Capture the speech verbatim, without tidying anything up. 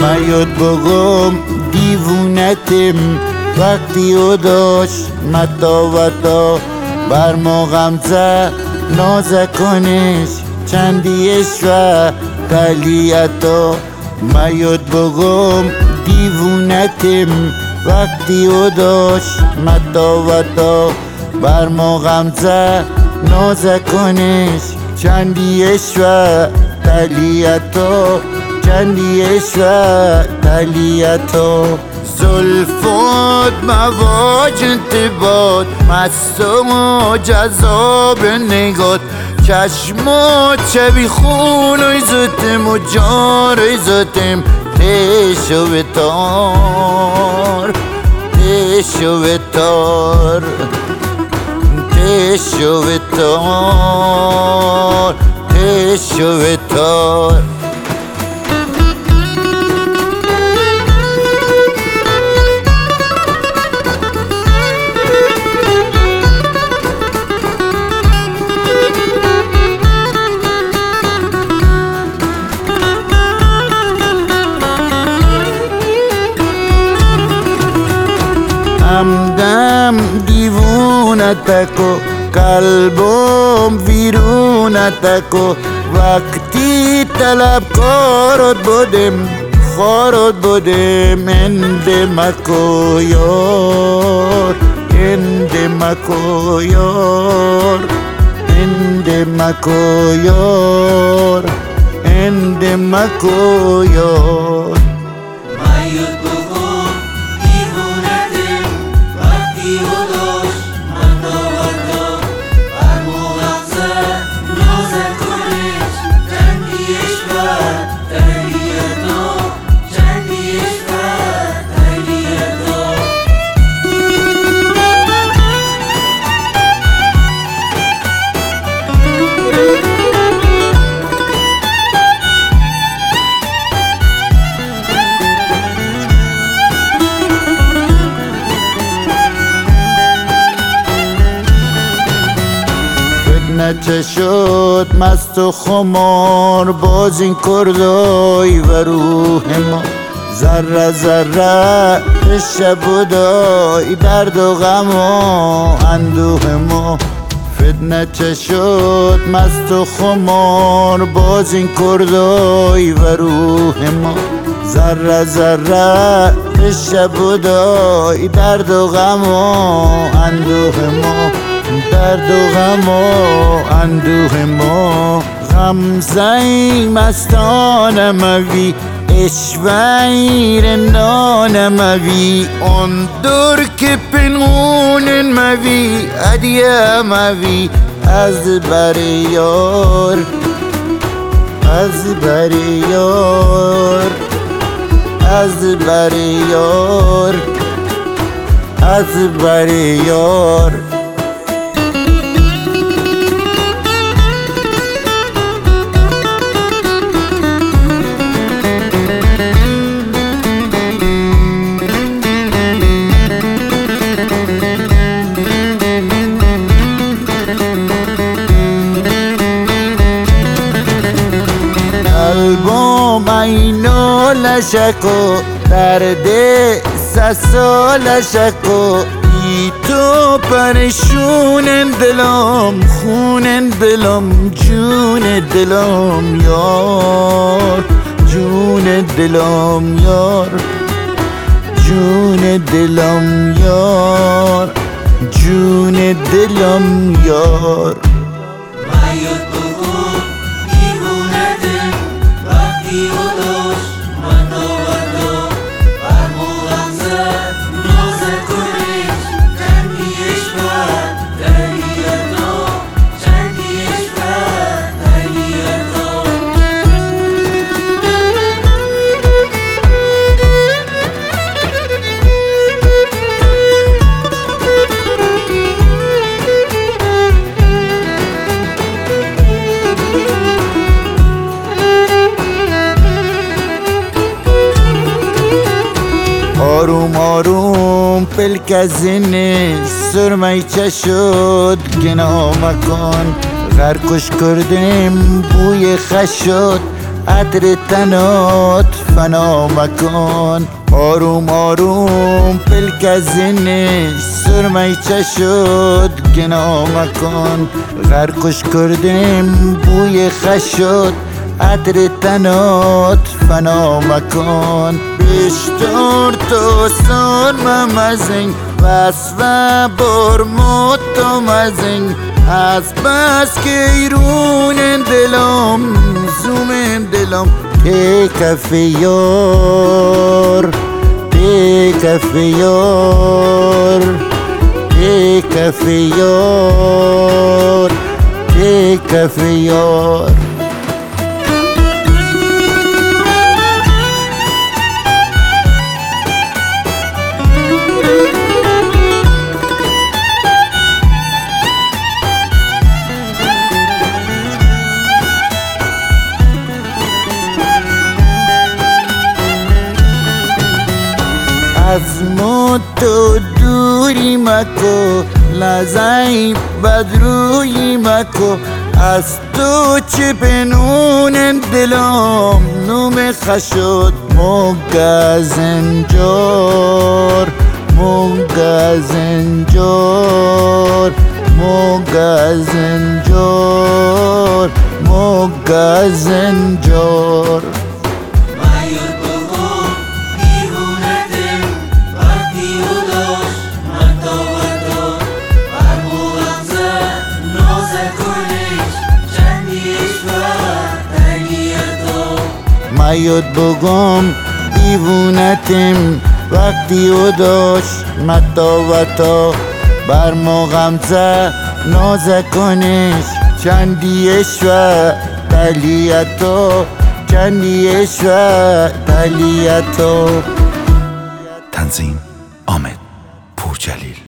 میاد بگم دیوونتم وقتی او داشت متاوتا بر ما غمزه نازکنش چندیش و تلیتا میاد بگم دیوونتم وقتی او داشت متاوتا بر ما غمزه نازکنش چندیش و تلیتا چندیش و تلیتا زلفات مواج انتباد مستم و جذاب نگات چشمات شبی خون ایزتم و جار ایزتم تش و بتار تش و بتار تش و بتار تش و بتار همدم دیوونتکو قلبم ویرونتکو وقتی طلبکارت بودم خارت بودم اندمکو یار اندمکو یار اندمکو یار اندمکو یار چه شد مست و خمار باز این کردای و روح ما ذره ذره شب و دای درد و غم و اندوه ما فتنه چه شد مست و خمار باز این کردای و روح ما ذره ذره شب و دای درد و غم و اندوه ما درد و غم و اندوه ما غمزه مستانه موی اشوه رندانه موی اون دور که پنهون موی هدیه موی از بر یار از بر یار از بر یار از بر یار قلبم اینو لشکو درد سسا لشکو ای تو پرشون دلم خون دلم جون دلم یار جون دلم یار جون دلم یار جون دلم یار آروم آروم پلک از زنش سرمه چه شد گناه مکن غرقش کردم بوی خش شد عطر تنات فنا مکن. آروم آروم پلک از اینش سرمه چشد گنا مکن. غرقش کردیم بوی خشد عطر تنات فنا مکن. بیشتر تو سرمه مزین بس و برموت تو مزین از بس که ایرون دلم زوم دلم تی کف یار تی کف یار تی کف یار تی کف یار. از ما تو دوری مکو لازای بدروی مکو. از تو چه پنون دلم نوم خشد موگا زنجار موگا زنجار موگا زنجار موگا زنجار. مایود بگم دیوونتیم وقتی او داشت متا و تا بر ما غمزه نازه کنش چندیش و تلیتو چندیش و تلیتو. تنظیم: آمد پورجلیل.